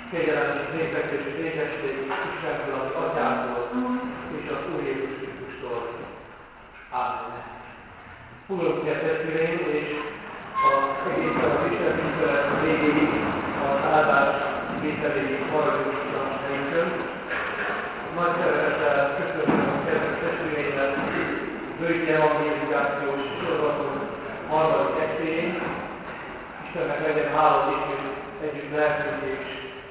Kegyelem és népek és békesség Istentől, az Atyától és az Úr Jézus Krisztustól. Ámen. Foglaljuk el testvéreim, és egészen az Isten tisztelet végéig az áldás vételéig maradjunk a helyünkön. Nagy szeretettel köszönöm a kedves testvéreimet bőti evangélizációs sorozaton harmadik estéjén. Istennek legyen hála és együtt lehetünk és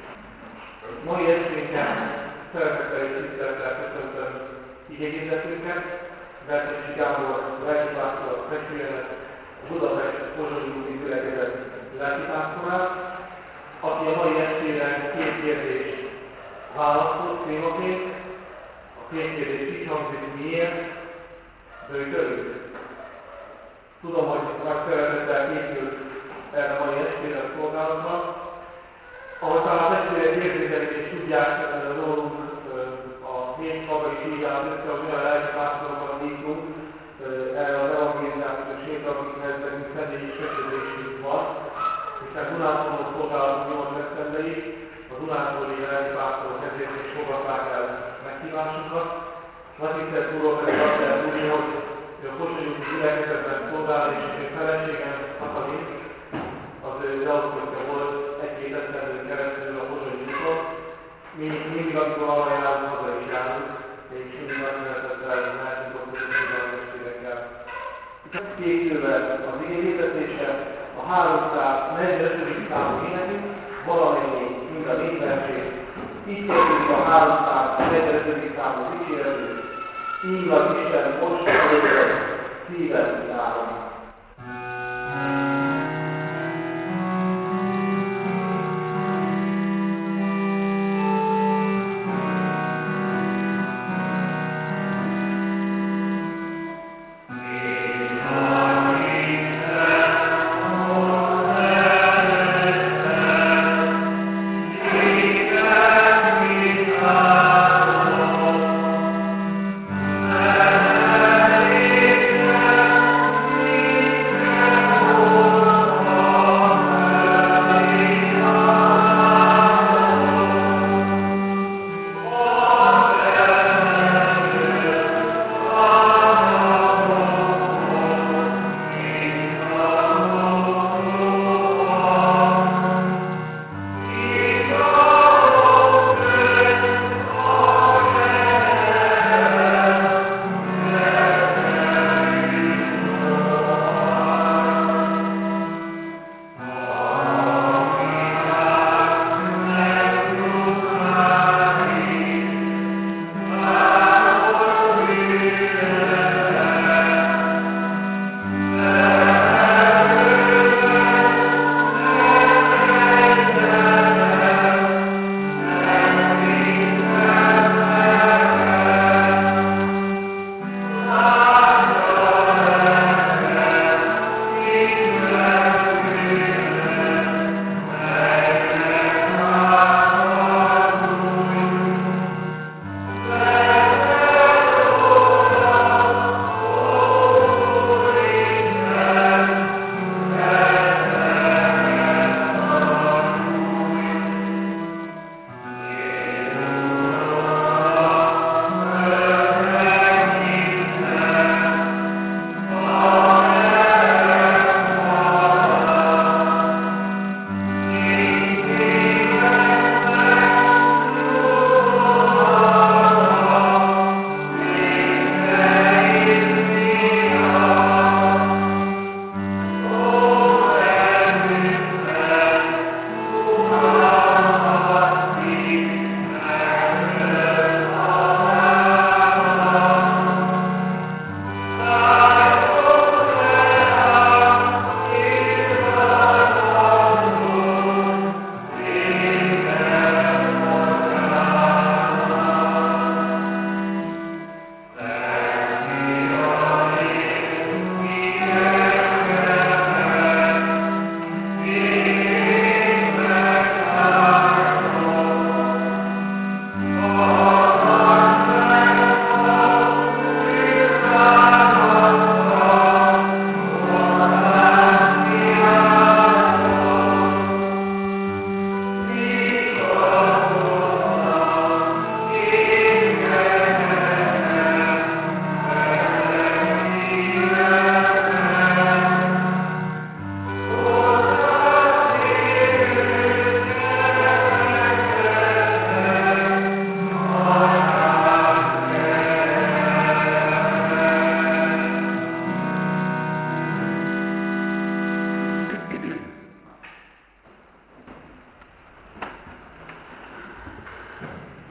mai esténken szeretettel és tisztelettel köszöntöm igényézetünket, Bertesi Gábor lelkipásztor testvéremet, a Budapest Pozsonyi úti gyülekezet lelkipásztorát, aki a mai estére két kérdést választott témaként. A két kérdés így hangzik: miért bőtölünk? Tudom, hogy nagy szeretettel készült erre a mai estére a szolgálatra. Ahogy talán a testvérek érzékelik és tudják rólunk, a hét maga is így áll össze, hogy olyan lelkipásztorokkal hívtunk erre az evangélizációs hétre, akikhez nekünk személyi kötődésünk van, hiszen Dunántúlon szolgálatunk 8 esztendeig, a Dunántúli lelkipásztorok ezért is fogadták el meghívásunkat. Nagy tisztelt úrról pedig azt lehet tudni, hogy a Pozsonyi úti gyülekezetben szolgál, és én feleségem Katalin, az deosztolja volt egy-két esztendőn keresztül a Pozsonyi úton. Mi mindig, amikor arra járunk, haza is járunk, és mindig nagy szeretettel lehetünk a Pozsonyi testvérekkel. Készülve az igényhirdetésre, a 345. számú énekünk, valamennyi mind a 4 versét. Így kezdődik a 345. számú dicséretünk, így az Isten most előtt szíved nálam. Amen.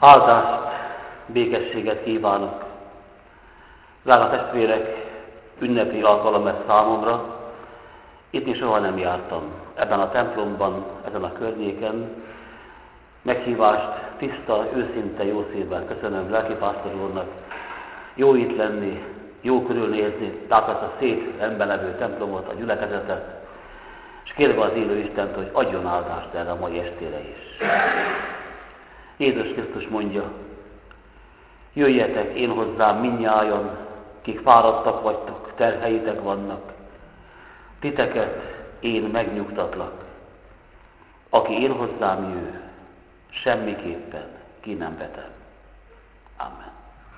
Áldást, békességet kívánok. Drága testvérek, ünnepi alkalom ez számomra. Itt még soha nem jártam. Ebben a templomban, ezen a környéken. Meghívást tiszta, őszinte, jó szívvel köszönöm lelkipásztor úrnak. Jó itt lenni, jó körülnézni, látni ezt a szép rendben levő templomot, a gyülekezetet, és kérve az élő Istent, hogy adjon áldást erre a mai estére is. Jézus Krisztus mondja, jöjjetek én hozzám mindnyájan, kik fáradtak vagytok, terheitek vannak, titeket én megnyugtatlak. Aki én hozzám jő, semmiképpen ki nem vetem. Amen.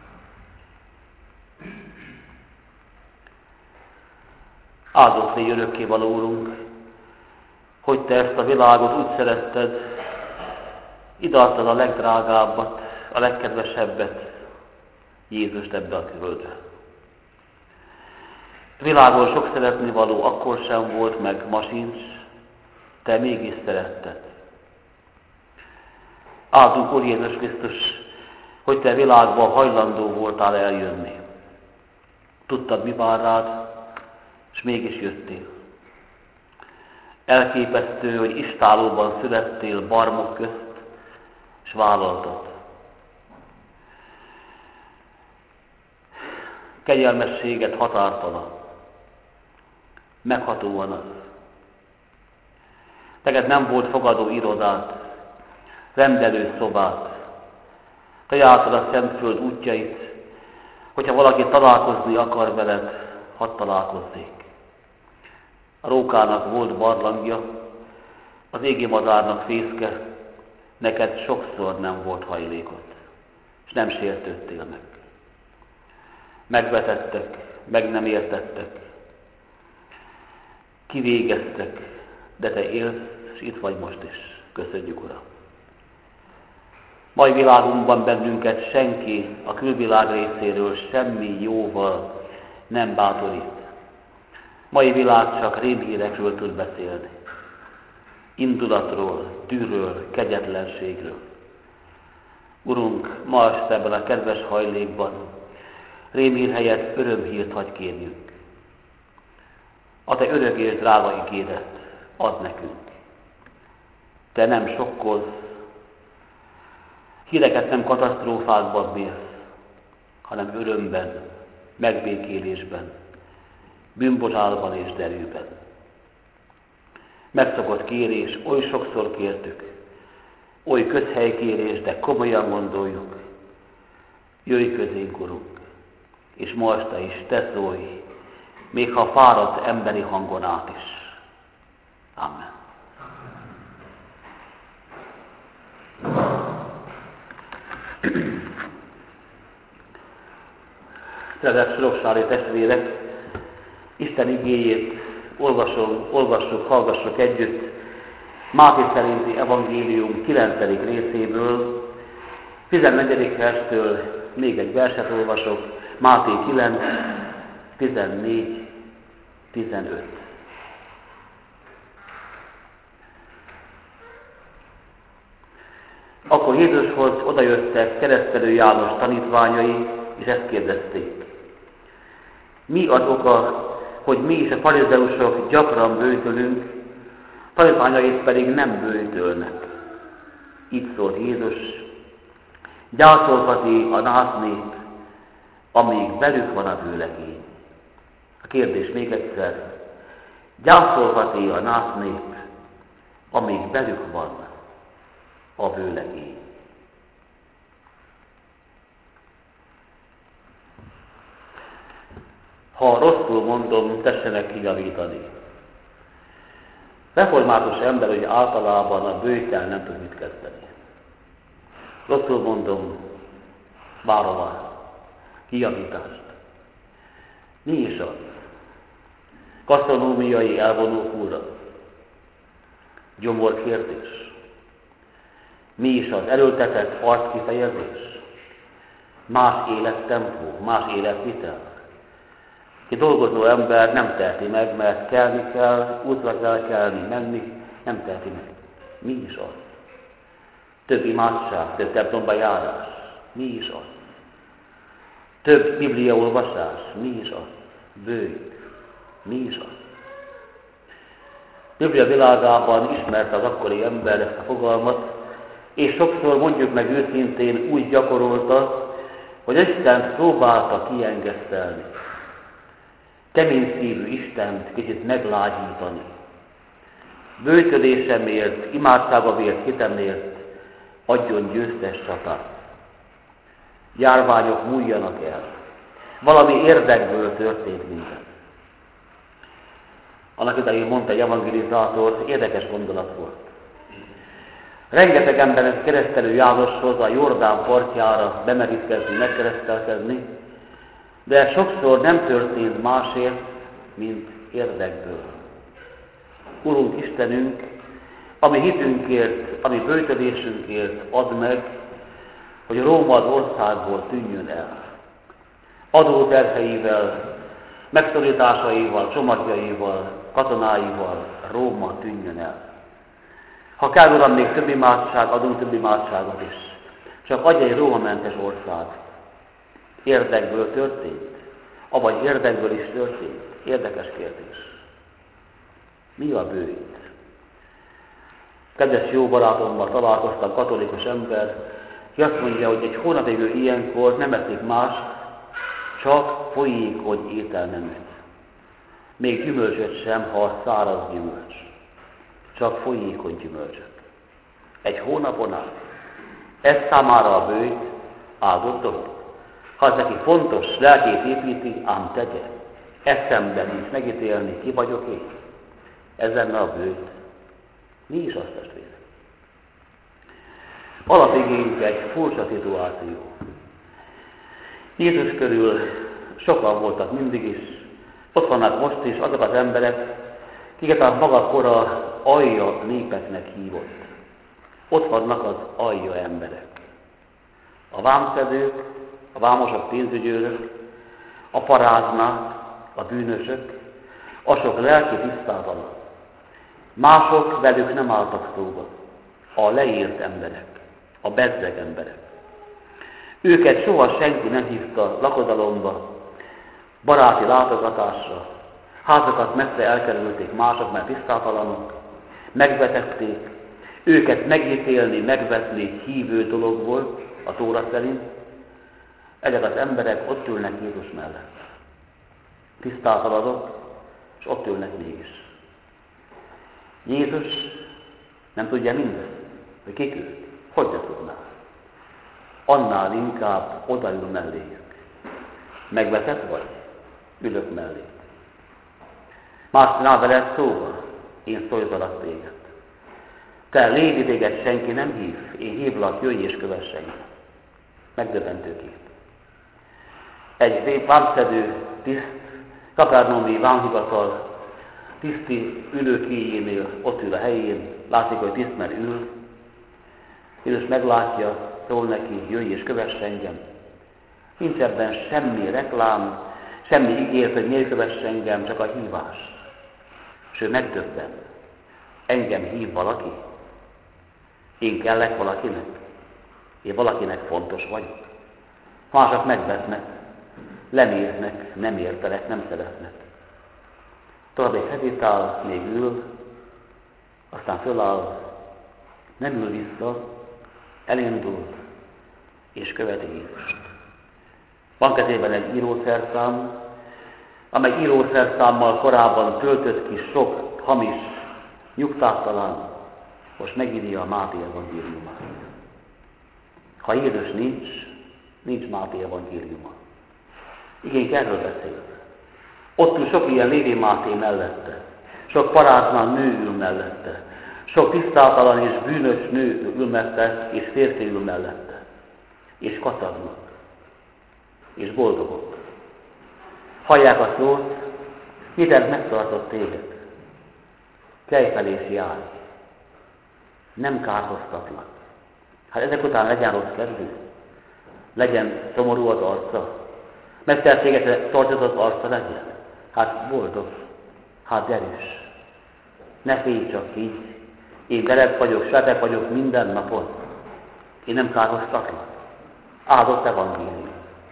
Áldott légy örökkévaló Úrunk, hogy Te ezt a világot úgy szeretted, ideadtad a legdrágábbat, a legkedvesebbet, Jézust ebbe a földre. Világon sok szeretnivaló akkor sem volt, meg ma sincs, Te mégis szeretted. Áldunk, Úr Jézus Krisztus, hogy Te világban hajlandó voltál eljönni. Tudtad, mi vár rád, és mégis jöttél. Elképesztő, hogy istállóban születtél barmok közt, és vállaltad. Kegyelmességet határtalan, meghatóan az. Neked nem volt fogadó irodát, rendelő szobát. Te jártad a Szentföld útjait, hogyha valaki találkozni akar veled, hadd találkozzék. A rókának volt barlangja, az égi madárnak fészke, neked sokszor nem volt hajlékod, és nem sértődtél meg. Megvetettek, meg nem értettek, kivégeztek, de Te élsz, és itt vagy most is. Köszönjük, Uram! Mai világunkban bennünket senki a külvilág részéről semmi jóval nem bátorít. Mai világ csak rémhírekről tud beszélni. Indulatról, tűről, kegyetlenségről. Urunk, ma este ebben a kedves hajlékban rémhír helyett örömhírt hagy kérjünk. A Te örök és drága ígéret ad nekünk. Te nem sokkolsz, híreket nem katasztrófákban bírsz, hanem örömben, megbékélésben, bűnbocsánatban és derűben. Megszokott kérés, oly sokszor kértük, oly közhelykérés, de komolyan gondoljuk. Jöjj közénk, Urunk, és ma este is Te szólj, még ha fáradt emberi hangon át is. Amen. Kedves soroksári testvérek, Isten igéjét olvassuk, hallgassuk együtt Máté szerinti evangélium 9. részéből, 14. verstől még egy verset olvasok, Máté 9, 14, 15. Akkor Jézushoz odajöttek Keresztelő János tanítványai, és ezt kérdezték. Mi az oka, hogy mi is a farizeusok gyakran böjtölünk, tanítványait pedig nem böjtölnek? Így szólt Jézus, gyászolhati a násznép, amíg velük van a vőlegény. A kérdés még egyszer, gyászolhati a násznép, amíg velük van a vőlegény. Ha rosszul mondom, tessenek kijavítani. Református ember, hogy általában a böjttel nem tud mit kezdeni. Rosszul mondom, várom a kijavítást. Mi is az? Gasztronómiai elvonó fúra. Gyomorkérdés. Mi is az erőltetett arckifejezés? Más élettempó, más életvitel. Ki dolgozó ember nem teheti meg, mert kelni kell, útra kell kelni, menni, nem teheti meg. Mi is az? Több imádság, több templomba járás. Mi is az? Több bibliaolvasás. Mi is az? Bőjt. Mi is az? Biblia világában ismerte az akkori ember ezt a fogalmat, és sokszor mondjuk meg őszintén úgy gyakorolta, hogy Istent próbálta kiengesztelni. Kemény szívű Istent kicsit meglágyítani. Bőjtödésemért, imádsága vért hitemért adjon győztes csatát. Járványok múljanak el. Valami érdekből történt minden. Annak idején mondta egy evangelizátor, érdekes gondolat volt. Rengeteg emberek keresztelő Jánoshoz a Jordán partjára bemerítkezni, megkeresztelkezni, de sokszor nem történt másért, mint érdekből. Urunk Istenünk, ami hitünkért, ami bőjtödésünkért ad meg, hogy Róma országból tűnjön el. Adóterheivel, megszorításaival, csomagjaival, katonáival Róma tűnjön el. Ha kell, Uram, még több imádság, adunk több imádságot is. Csak adj egy Róma-mentes ország. Érdekből történt? Avagy érdekből is történt? Érdekes kérdés. Mi a bőjt? Kedves jó barátommal találkoztam, katolikus ember, ki azt mondja, hogy egy hónapig ő ilyenkor nem eszik mást, csak folyékony ételneműt. Még gyümölcsöt sem, ha száraz gyümölcs. Csak folyékony gyümölcsöt. Egy hónapon át. Ez számára a bőjt áldott dolog. Ha ez neki fontos, lelkét építi, ám tegye. Eszemben nincs megítélni, ki vagyok én. Ez lenne a bőjt. Mi is azt, testvérek? Alapigénk egy furcsa szituáció. Jézus körül sokan voltak mindig is, ott vannak most is azok az emberek, kiket a maga kora alja népeknek hívott. Ott vannak az alja emberek. A vámszedők, a vámosok, pénzügyőrök, a paráznák, a bűnösök, a sok lelki tisztátalan. Mások velük nem álltak szóba. A leírt emberek, a bezzeg emberek. Őket soha senki nem hívta lakodalomba, baráti látogatásra, házakat messze elkerülték mások, mert tisztátalanok, megvetették, őket megítélni, megvetni hívő dolog volt a Tóra szerint. Ezek az emberek ott ülnek Jézus mellett. Tisztátalanok, és ott ülnek mégis. Jézus nem tudja mindezt, hogy kik ők, hogy ne tudná. Annál inkább odaül melléjük. Megvetett vagy? Ülök mellé. Másnál veled szóval, én szólítalak téged. Te légy, téged senki nem hív, én hívlak, jöjj és kövess engem. Megdöbbentő kép. Egy vámszedő tiszt, kapernaumi vámhivatal tiszti ülőkéjénél ott ül a helyén, látszik, hogy tiszt, mert ül. Jézus meglátja, szól neki, jöjj és kövess engem. Nincs ebben semmi reklám, semmi ígért, hogy miért kövess engem, csak a hívás. És ő megdöbben. Engem hív valaki? Én kellek valakinek? Én valakinek fontos vagyok? Mások megvetnek, lemérnek, nem értelek, nem szeretnek. Tovább egy hezitál, még ül, aztán föláll, nem ül vissza, elindul, és követi Jézust. Van kezében egy írószerszám, amely írószerszámmal korábban töltött ki sok hamis, nyugtástalan, most megírja a Máté evangéliumát. Ha Jézus nincs Máté evangéliuma. Igen, erről beszél. Ott ül sok ilyen Lévi Máté mellette, sok paráznál nő ül mellette, sok tisztátalan és bűnös nő ül mellette, és férfi ül mellette. És kacagnak, és boldogok. Hallják a szót, mindent megtartott téged. Kelj fel és járj. Nem kárhoztatlak. Hát ezek után legyen rossz kedvű, legyen szomorú az arca, megszertéget tartott arca legyen. Hát boldog, hát derűs. Ne félj csak így, én veled vagyok, svetek vagyok minden napon. Én nem kárhoztatlak. Áldott evangélium.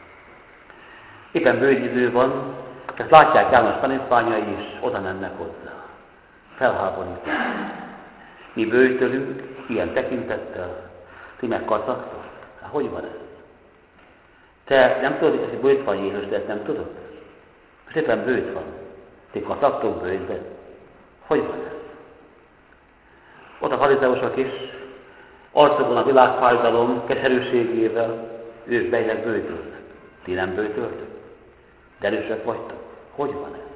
Éppen bőgy idő van, ezt látják János tanítványai is, oda mennek hozzá. Felháborítás. Mi bőjtölünk, ilyen tekintettel, ti meg kacagtok. Hát hogy van ez? Te nem tudod, hogy bőjt van Jézus, de ezt nem tudod? Most éppen bőjt van. Ti kacagtok bőjtbe. Hogy van ez? Ott a farizeusok is, arcokon a világfájdalom keserűségével, ők bejnek bőjtölnek. Ti nem bőjtöltök? De erősek vagytok. Hogy van ez?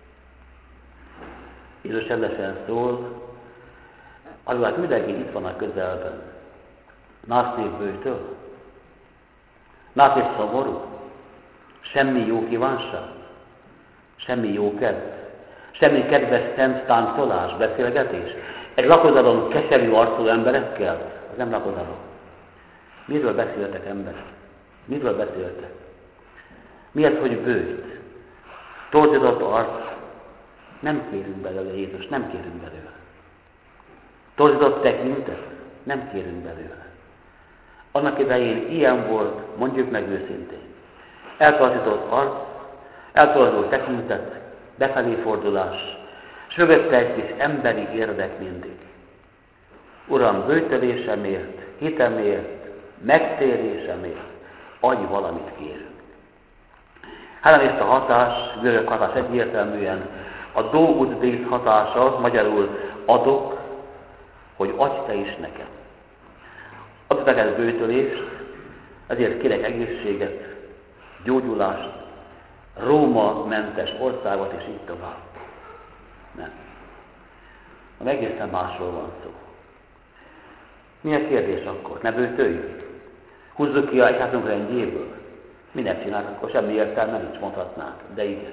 Jézus csendesen szól, amikor mindenki itt van a közelben. Násznév bőjtöl? Násznév szomorú? Semmi jó kívánság? Semmi jó kedv? Semmi kedves szent táncolás, beszélgetés? Egy lakodalom keserű arcú emberekkel? Az nem lakodalom. Miről beszéltek emberek? Miről beszéltek? Miért, hogy bőjt? Torzított arc? Nem kérünk belőle, Jézus, nem kérünk belőle. Torzított tekintet? Nem kérünk belőle. Annak idején ilyen volt, mondjuk meg őszintén. Eltorzított arc, eltorzított tekintet, befelé fordulás, s mögötte egy kis emberi érdek mindig. Uram, bőjtölésemért, hitemért, megtérésemért, adj valamit kérünk. Hellenista hatás, görög hatás egyértelműen, a do ut des hatása, magyarul adok, hogy adj te is nekem. Adj neked bőjtölést, ezért kérek egészséget, gyógyulást, Róma mentes országot, és így tovább. Nem. Egészen másról van szó. Mi a kérdés akkor? Ne bőjtöljük? Húzzuk ki a egyházunk rendjéből? Minek csinálunk, akkor semmi értelme nincs, mondhatnánk, de igen.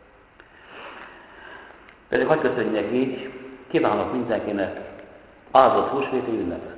Pedig hadd köszönjek így, kívánok mindenkinek áldott húsvéti ünnepet.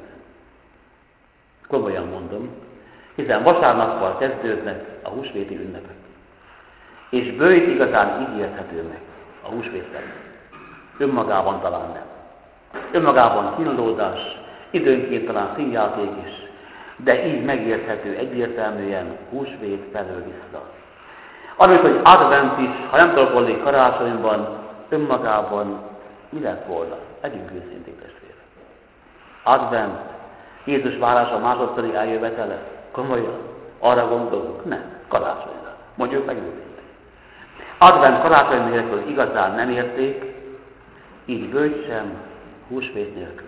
Komolyan mondom, hiszen vasárnappal kezdődnek a húsvéti ünnepek. És bőjt igazán így érthető meg a húsvétben. Önmagában talán nem. Önmagában kínlódás, időnként talán színjáték is, de így megérthető egyértelműen húsvét felől vissza. Amit, hogy advent is, ha nem tolkolnék karácsonyban, önmagában mi lett volna? Legyünk őszintén, testvérek. Advent, Jézus válása másodszori eljövetele, komolyan, arra gondolunk? Nem, karácsonyra. Mondjuk meg őszintén. Advent karácsony nélkül igazán nem érték, így bőjt sem, húsvét nélkül.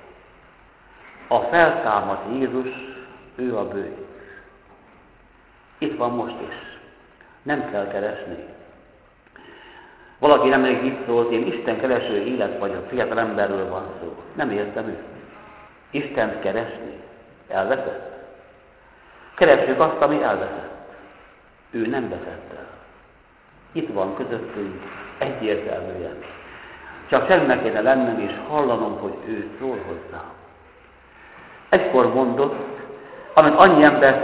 A feltámadt Jézus, ő a bőjt. Itt van most is. Nem kell keresni. Valaki nemrég itt szólt, én Isten kereső élet vagyok, fiatal emberről van szó. Nem értem őt. Istent keresni? Elveszett? Keressük azt, ami elveszett. Ő nem veszett el. Itt van közöttünk egyértelműen. Csak semminek kéne lennem és hallanom, hogy ő szól hozzám. Egykor mondott, amit annyi ember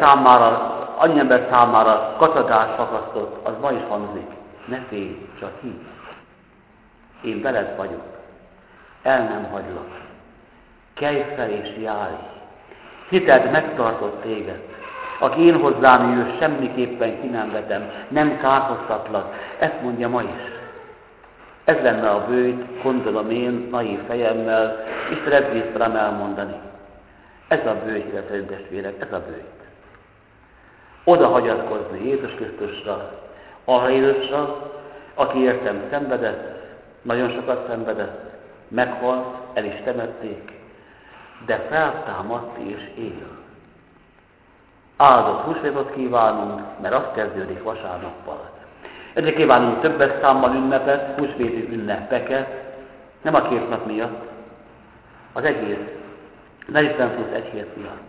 számára kacagás fakasztott, az ma is hangzik. Ne félj, csak higgy. Én veled vagyok. El nem hagylak. Kelj fel és járj. Hited megtartott téged. Aki én hozzám jössz, semmiképpen ki nem vetem, nem kárhoztatlak. Ezt mondja ma is. Ez lenne a bőjt, gondolom én, naív fejemmel, és szeretném elmondani. Ez a bőjt, illetve testvérek, ez a bőjt. Oda hagyatkozni Jézus Krisztusra, arra Jézusra, aki értem szenvedett, nagyon sokat szenvedett, meghalt, el is temették, de feltámadt és él. Áldott húsvétot kívánunk, mert az kezdődik vasárnappal. Ezért kívánunk többes számmal ünnepet, húsvéti ünnepeket, nem a 2 nap miatt, az egész 40 plusz 1 hét miatt.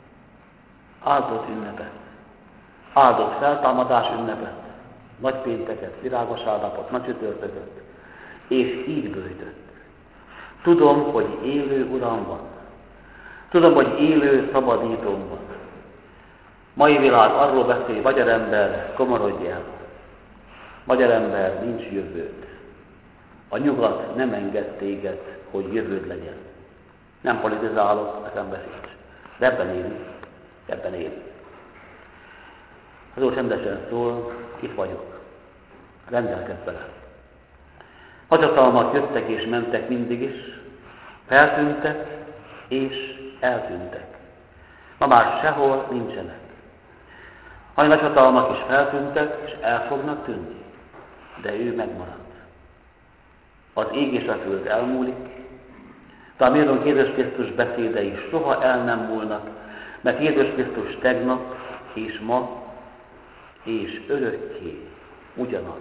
Áldott ünnepet, áldott feltámadás ünnepet, nagypénteket, virágvasárnapot, nagycsütörtököt, és így bőjtött. Tudom, hogy élő Uram van. Tudom, hogy élő szabadítóm van. Mai világ arról beszél, magyar ember, komorodj el. Magyar ember, nincs jövőd. A nyugat nem enged téged, hogy jövőd legyen. Nem politizálok, nekem beszélsz. ebben élünk. Az Úr csendesen szól, itt vagyok, rendelkezz vele. Hagyhatalmak jöttek és mentek mindig is, feltűntek és eltűntek. Ma már sehol nincsenek. Nagy nagyhatalmak is feltűntek és el fognak tűnni, de ő megmarad. Az ég és a föld elmúlik, de a méltónk Jézus Krisztus beszédei soha el nem múlnak, mert Jézus Krisztus tegnap és ma és örökké ugyanaz.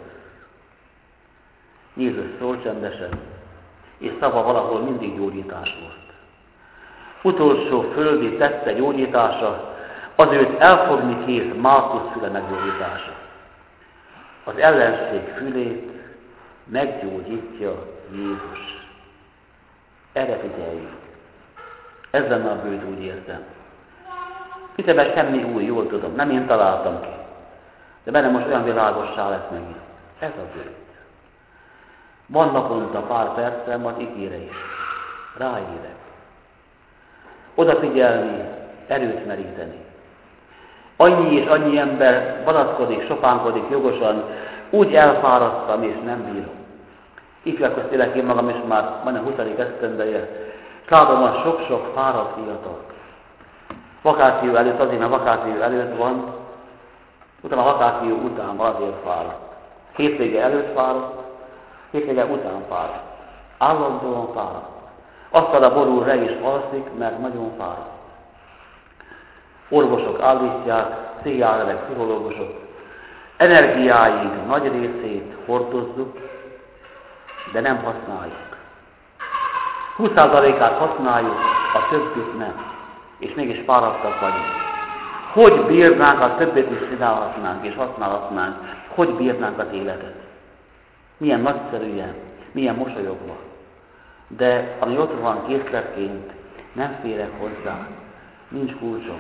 Jézus szól csendesen, és szava valahol mindig gyógyítás volt. Utolsó földi tette gyógyítása, az őt elfogni kész Málkusz füle meggyógyítása. Az ellenség fülét meggyógyítja Jézus. Erre figyeljünk. Ez lenne a bőd, úgy érzem. Hiszen semmi új, jól tudom, nem én találtam ki. De benne most olyan világossá lesz megint. Ez a bőd. Van naponta pár percem az igére is. Ráérek. Odafigyelni, erőt meríteni. Annyi és annyi ember balatkodik, sopánkodik jogosan, úgy elfáradtam és nem bírom. Ifjabb élek én magam is már majdnem 20. esztendeje. Látom a sok-sok fáradt fiatal. Vakáció előtt azért, mert vakáció előtt van, utána a vakáció után van azért fáradt. Hétvége előtt fáradt, hétvége után fáradt. Állandóan fáradt. Aztán a borúra is alszik, mert nagyon fáradt. Orvosok állítják, pszichiáterek, pszichológusok. Energiáink nagy részét hordozzuk, de nem használjuk. 20%-át használjuk, a többit nem. És mégis fáradtak vagyunk. Hogy bírnánk, a többet is csinálhatnánk és használhatnánk? Hogy bírnánk az életet? Milyen nagyszerűen, milyen mosolyogva. De ami ott van készletként, nem férek hozzá. Nincs kulcsom.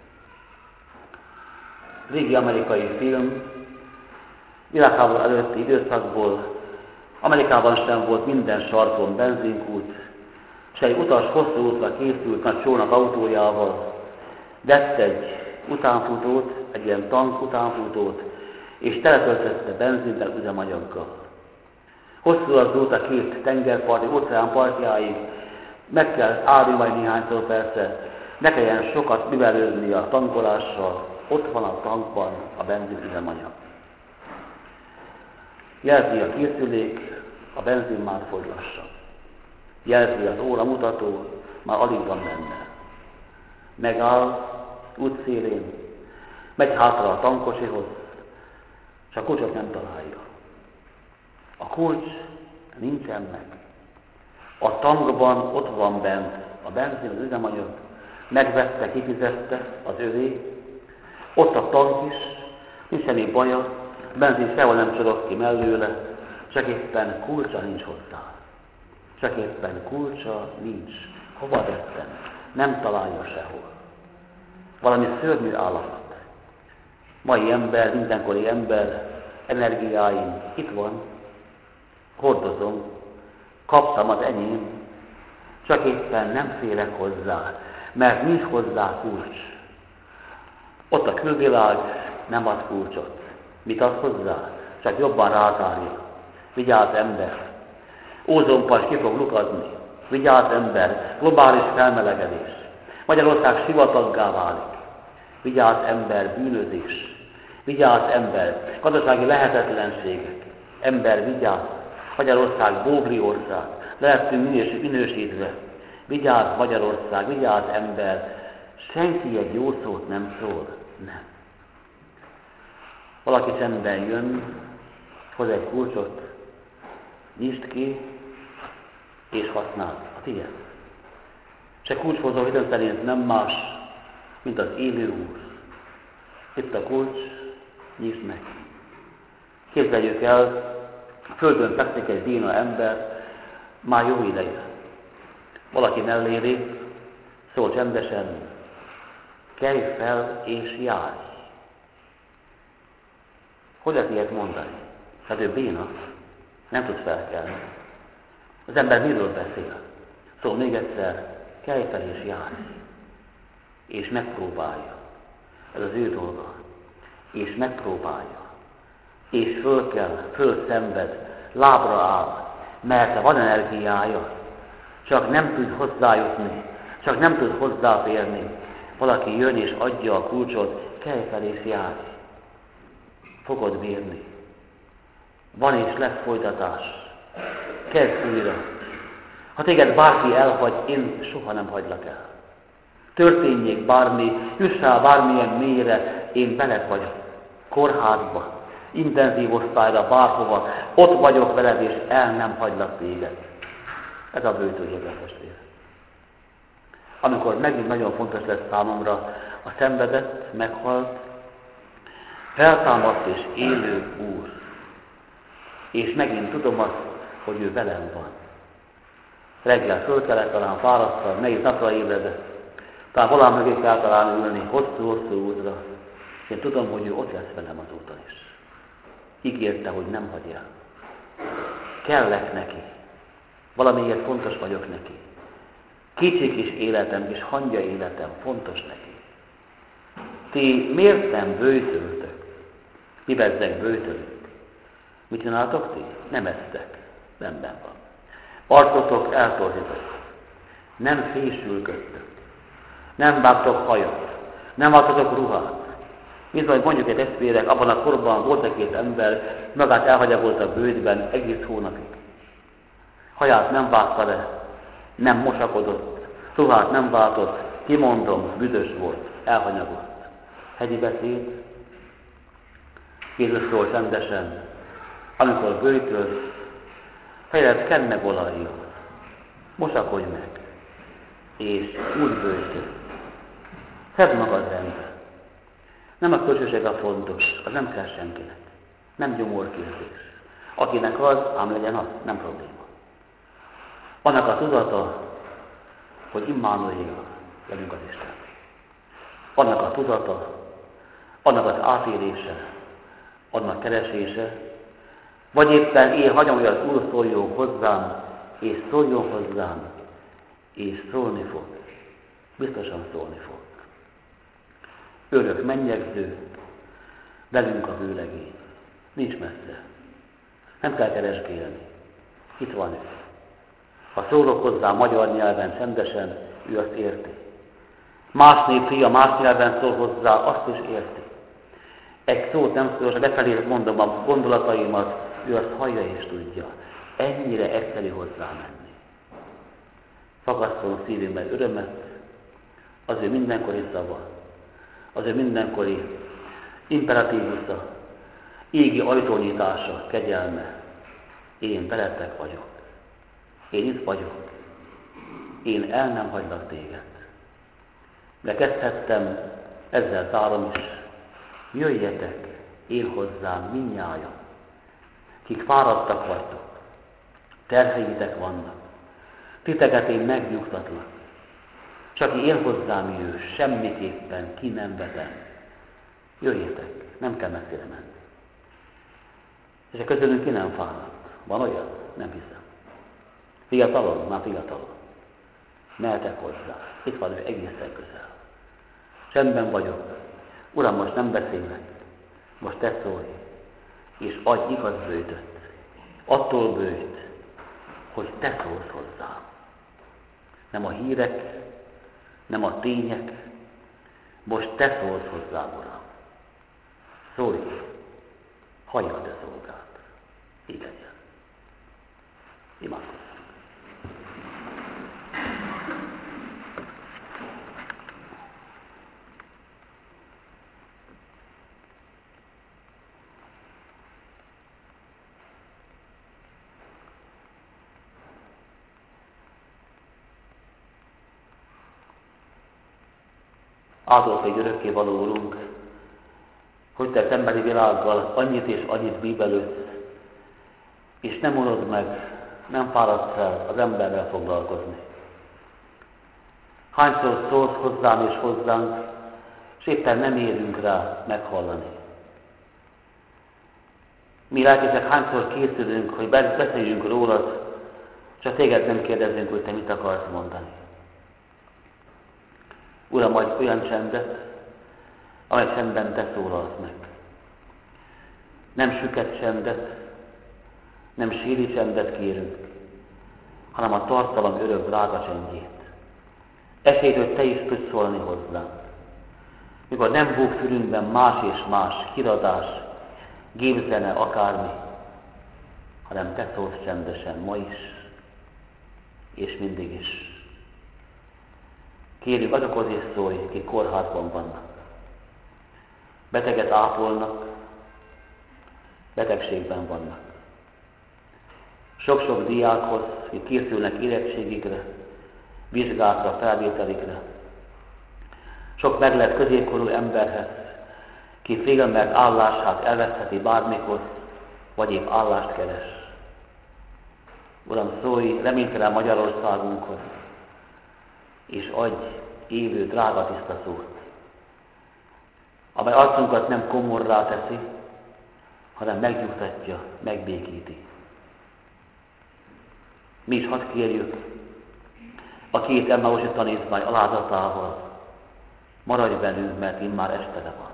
Régi amerikai film, világháború előtti időszakból, Amerikában sem volt minden sarkon benzinkút, és egy utas hosszú útra készült nagy csónak autójával, vett egy utánfutót, egy ilyen tank utánfutót, és teletöltötte benzinnel üzemanyaggal. Hosszú az út a két tengerparti, óceán partjáig, meg kell állni majd néhányszor persze, ne kelljen sokat művelődni a tankolással, ott van a tankban a benzin üzemanyag. Jelzi a készülék, a benzin már fogy lassan. Jelzi az óramutató, már alig van benne. Megáll útszélén, megy hátra a tankosihoz, és a kulcsot nem találja. A kulcs nincsen meg. A tankban ott van bent a benzin, az üzemanyag, megvette, kifizette az övé, ott a tank is, nincs semmi baja, a benzin sehol nem csorog ki mellőle, csak éppen kulcsa nincs hozzá. Csak éppen kulcsa nincs. Hova tettem? Nem találja sehol. Valami szörnyű állapot. Mai ember, mindenkori ember, energiáim itt van, hordozom, kaptam az enyém, csak éppen nem férek hozzá, mert nincs hozzá kulcs. Ott a külvilág nem ad kulcsot. Mit ad hozzá? Csak jobban rázárja. Vigyázz ember! Ózonpas ki fog lukadni. Vigyázz ember! Globális felmelegedés. Magyarország sivataggá válik. Vigyázz ember! Bűnözés. Vigyázz ember! Gazdasági lehetetlenségek. Ember, vigyázz! Magyarország bógri ország. Lehetünk minősítve. Vigyázz Magyarország! Vigyázz ember! Senki egy jó szót nem szól. Nem. Valaki csendben jön, hoz egy kulcsot, nyisd ki, és használd a tiéd. Se kulcshozó időn szerint nem más, mint az élő Úr. Itt a kulcs, nyisd meg. Képzeljük el, a földön fekszik egy béna ember, már jó ideje. Valaki mellé lép, szól csendesen, kelj fel és járj. Hogy lehet ilyet mondani? Hát ő béna, nem tud felkelni. Az ember miről beszél? Szóval még egyszer, kelj fel és járj. és megpróbálja. Ez az ő dolga. És megpróbálja. És fölszenved, lábra áll, mert van energiája, csak nem tud hozzájutni, csak nem tud hozzáférni. Valaki jön és adja a kulcsot, kelj fel és járj. Fogod bírni. Van és lesz folytatás. Kezd újra. Ha téged bárki elhagy, én soha nem hagylak el. Történjék bármi, jussál bármilyen mélyre, én veled vagyok. Kórházba, intenzív osztályra, bárhova, ott vagyok veled, és el nem hagylak téged. Ez a bőtőjéges testvér. Amikor megint nagyon fontos lesz számomra, a szenvedett, meghalt, feltámadt és élő Úr. És megint tudom azt, hogy ő velem van. Reggel fölkelek, talán fárasztal, nehéz napra ébredek, talán valami mögé kell talán ülni, hosszú-hosszú útra. Én tudom, hogy ő ott lesz velem az úton is. Ígérte, hogy nem hagy el. Kellek neki. Valamiért fontos vagyok neki. Kicsi kis életem, kis hangya életem fontos neki. Ti miért nem böjtöltök? Mi bezzeg böjtölünk? Mit csináltok ti? Nem esztek. Rendben van. Arcotok eltorzítok. Nem fésülködtök. Nem vágtok hajat. Nem vágtatok ruhát. Bizony, mondjuk egy testvérek, abban a korban volt egy-két ember, magát elhagyagolt a bőjtben egész hónapig. Haját nem vágta le, nem mosakodott, ruhát nem váltott, kimondom, büdös volt, elhanyagolt. Hegyi beszéd, Jézusról csendesen, amikor böjtöl, fejed kenn meg olajjal, mosakodj meg, és úgy böjtöl. Szedd magad rendbe. Nem a kölcsönség a fontos, az nem kell senkinek. Nem gyomorkérdés. Akinek az, ám legyen az, nem probléma. Annak a tudata, hogy Immanuel velünk az Isten. Annak a tudata, annak az átélése, annak keresése, vagy éppen én hagyom, hogy az Úr szóljon hozzám, és szóljon hozzám, és szólni fog. Biztosan szólni fog. Örök mennyegző, velünk a vőlegény. Nincs messze. Nem kell keresgélni. Itt van ő. Ha szólok hozzá magyar nyelven csendesen, ő azt érti. Más nép fia más nyelven szól hozzá, azt is érti. Egy szót nem szól, és befelé mondom a gondolataimat, ő azt hallja és tudja. Ennyire egyszerű hozzá menni. Fagasztom szívünkben örömet, az ő mindenkori szava, az ő mindenkori imperatívusza, égi ajtónyitása, kegyelme. Én veletek vagyok. Én itt vagyok. Én el nem hagylak téged. De kezdhettem, ezzel zárom is. Jöjjetek én hozzám mindnyájan, kik fáradtak vagytok, terheitek vannak, titeket én megnyugtatlak. Csak én hozzám jő, semmiképpen ki nem vetem. Jöjjetek, nem kell messzire menni. És a közülünk ki nem fáradt? Van olyan? Nem hiszem. Fiatalon? Már fiatalon. Mehetek hozzá. Itt van ő egészen közel. Csendben vagyok. Uram, most nem beszélek. Most te szólj. És adj igaz bőtöt. Attól bőjt, hogy te szólsz hozzám. Nem a hírek, nem a tények. Most te szólsz hozzám, Uram. Szólj. Hallja a te szolgád. Így legyen. Imádkozzunk. Áldott egy örökkévaló Urunk, hogy te az emberi világgal annyit és annyit bíbelődsz, és nem unod meg, nem fáradsz fel az emberrel foglalkozni. Hányszor szólsz hozzám és hozzánk, és éppen nem érünk rá meghallani. Mi lelkészek hányszor készülünk, hogy beszéljünk rólad, csak téged nem kérdezünk, hogy te mit akarsz mondani. Uram, adj olyan csendet, amely csendben Te szólalsz meg. Nem süket csendet, nem síri csendet kérünk, hanem a tartalom örök drága csendjét. Esélyt, hogy Te is tudsz szólni hozzánk. Mikor nem búg fülünkben más és más kiradás, gépzene, akármi, hanem Te szólsz csendesen ma is, és mindig is. Kérjük, azokhoz is szólj, akik kórházban vannak. Beteget ápolnak, betegségben vannak. Sok-sok diákhoz, akik készülnek érettségikre, vizsgákra, felvételikre. Sok meglett középkorú emberhez, ki fél, mert állását elvesztheti bármikor, vagy épp állást keres. Uram, szólj reménytelen Magyarországunkhoz, és adj élő, drága tiszta szót, amely arcunkat nem komorrá teszi, hanem megnyugtatja, megbékíti. Mi is hadd kérjük a két Emmausi tanítvány alázatával, maradj velünk, mert immár estele van.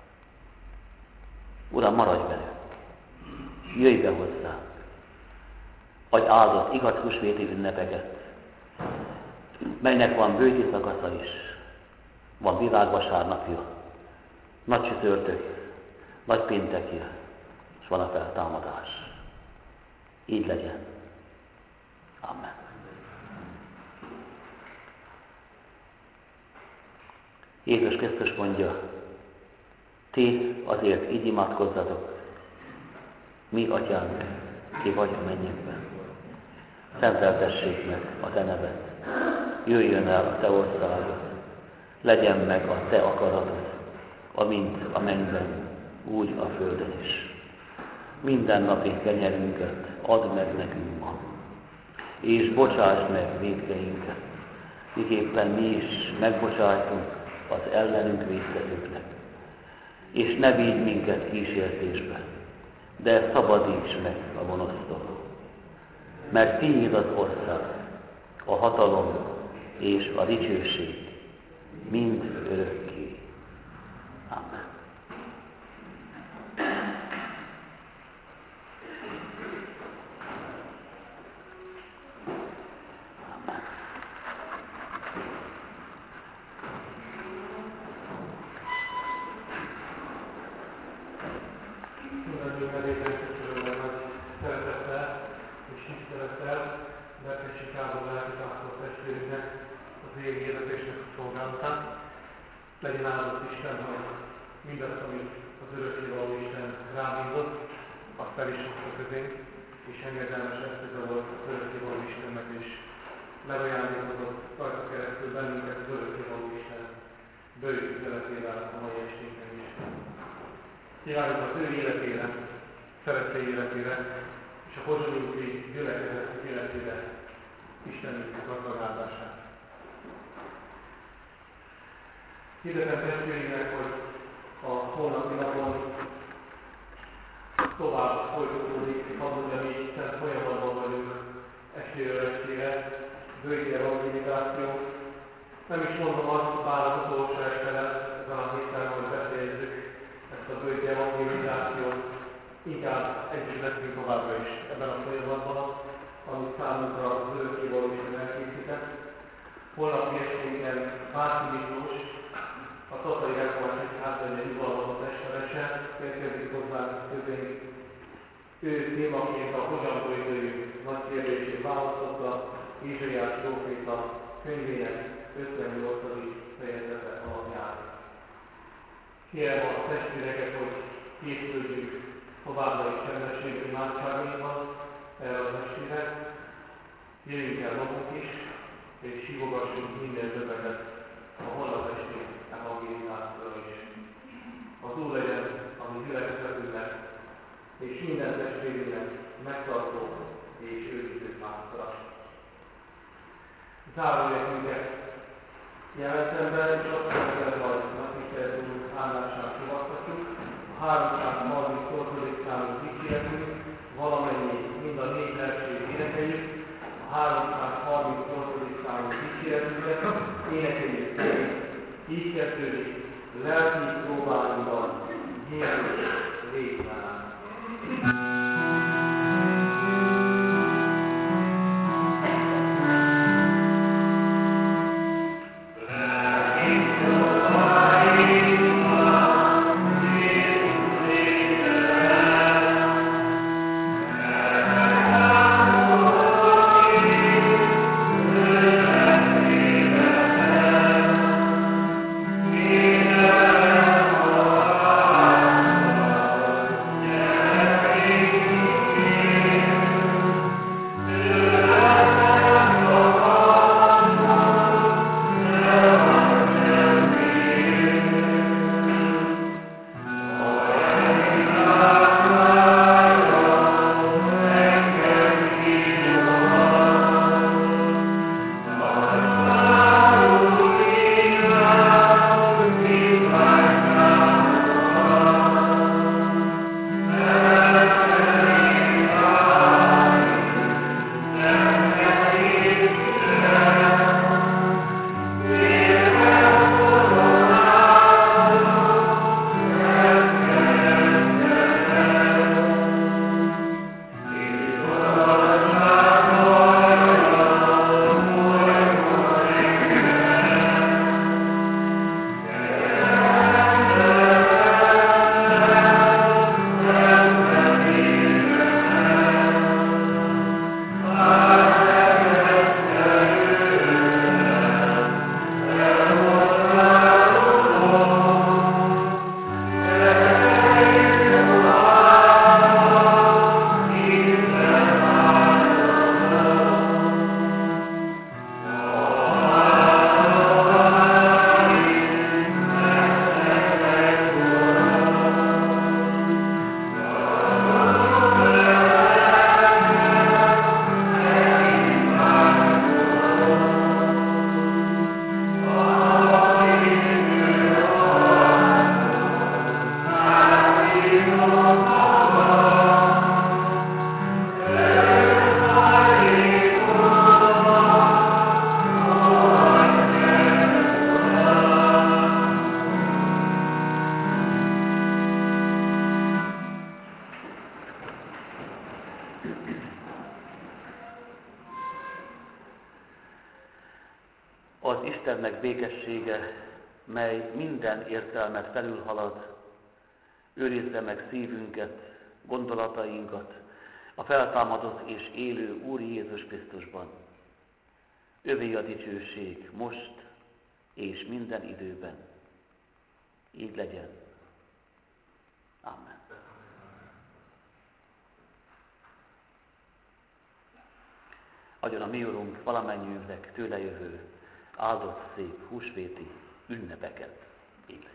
Uram, maradj velünk, jöjj be hozzánk, adj áldott, igaz húsvéti ünnepeket, melynek van bőti szakasza is, van világvasárnapja, nagy csütörtök, nagy péntekje, és van a feltámadás. Így legyen. Amen. Jézus Krisztus mondja, ti azért így imádkozzatok, mi Atyánk, ki vagy a mennyekben. Szenteltessék meg a Te neved, jöjjön el a Te országod, legyen meg a Te akaratod, amint a mennyben, úgy a földön is. Mindennapi kenyerünket add meg nekünk ma, és bocsásd meg vétkeinket, miképpen mi is megbocsájtunk az ellenünk vétkezőknek. És ne vigy minket kísértésbe, de szabadíts meg a gonosztól. Mert tiéd az ország, a hatalom és a dicsőség mind örökké. Amen. Legyen áldott Isten, hogy mindazt, amit az örökkévaló Isten rám bízott, azt felismerte közénk, és engedelmes eszköze volt az örökkévaló Istennek, és megajándékozott rajta keresztül bennünket az örökkévaló Isten bőjt üzenetével a mai esténken is. Kívánjuk az ő életére, szeretői életére, és a pozsonyúti gyülekezet életére Istenünk gazdag áldását. Hirdetem testvéreinek, hogy a holnapi napon tovább folytatódik, azon, mi szent folyamatban vagyunk estéről estére, bőjti evangelizáció. Nem is mondom azt, bár az utolsó este lesz, ezen a héten, hogy befejezzük ezt a bőjti evangelizációt, inkább együtt leszünk továbbra is ebben a folyamatban, amit számunkra az örökkévaló Isten elkészített. Holnapi esténken Márki Miklós, a Tatai Református Egyház egy udvarlott testverese érkezik hozzánk közénk. Ő témaként a hogyan nagy kérdését választotta Ézsaiás próféta könyvének 58. fejezete alapján. Kérem a testvéreket, hogy készüljünk továbbra is csendességű imádságainkban erre az estére. Jöjjünk el magunk is, és hívogassunk minden többet a holnap esti evangélizációra is. Az Úr legyen a mi gyülekezetünknek, és minden testvérünknek megtartó és őriző pásztora. Zárójelünket jelentem be, és azt szeretem, hogy megtiszteltünk állását fogadhatjuk. A 338. számú dicséretünk valamennyi mind a 4 versét énekeljük. A 338. számú dicséretünket énekeljük Így kezdődik lelki próbánkban Jézus létvelem. Az Istennek békessége, mely minden értelmet felülhalad, őrizze meg szívünket, gondolatainkat a feltámadott és élő Úr Jézus Krisztusban. Övé a dicsőség most és minden időben. Így legyen. Amen. Adjon a mi Urunk valamennyiünknek tőle jövő, áldott szép húsvéti ünnepeket. Így legyen.